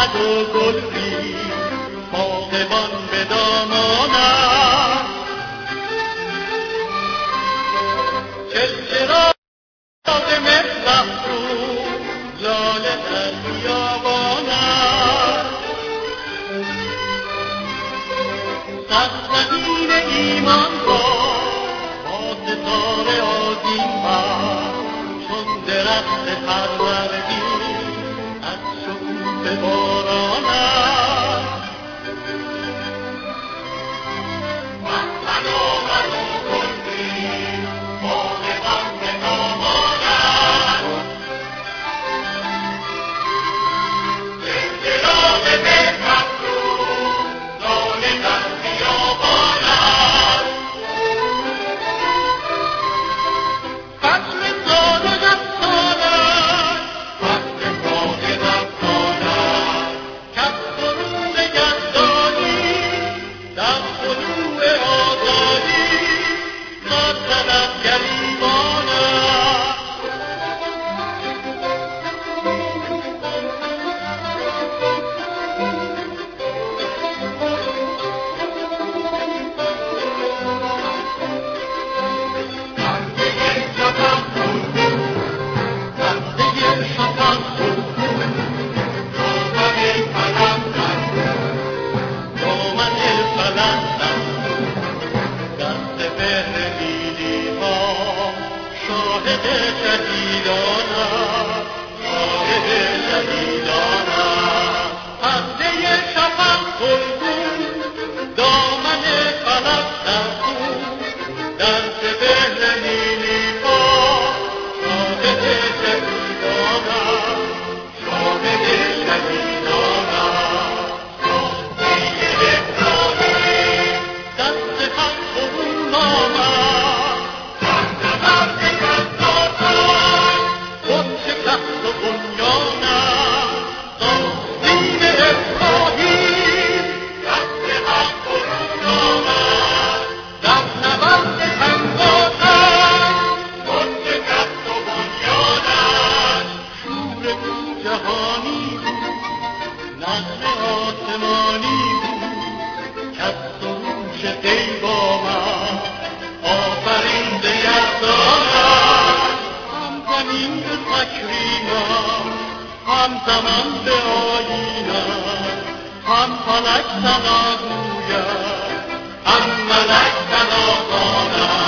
آمد و گل ریخت باغبان به دامانم، چراغ مهر افروز لاله در بیابانم، سرزمین ایمان را با ستاره آذین بر چون درخت پروردین از شکوفه بارانم. وطن آمد و گل ریخت باغبان به دامانم، چراغ مهر افروز لاله در بیابانم، فصل صادق افسانه‌اش وقت صادق افسانه‌اش کز غرور گردانی در طلوع آزادی زاد زند گریبانم. همزمان به آیینم هم فلک سنا گوید هم ملک سنا خوانم.